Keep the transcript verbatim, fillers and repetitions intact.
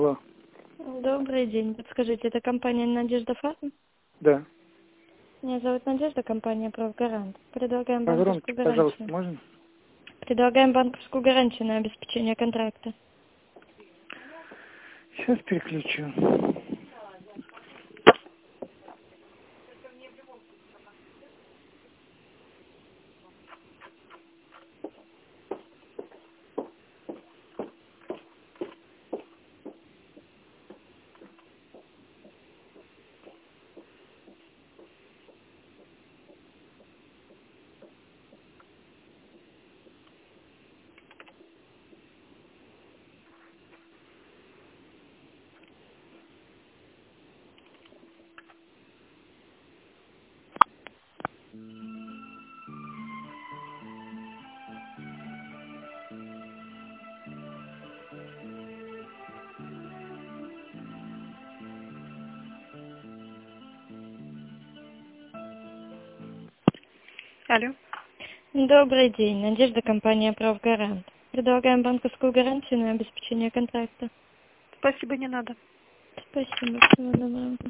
Алло. Добрый день. Подскажите, это компания «Надежда Фарм»? Да. Меня зовут Надежда, компания «Правгарант». Предлагаем Погромче, банковскую пожалуйста, гарантию. можно? Предлагаем банковскую гарантию на обеспечение контракта. Сейчас переключу. Алло. Добрый день. Надежда, компания «Правгарант». Предлагаем банковскую гарантию на обеспечение контракта. Спасибо, не надо. Спасибо. Всего доброго.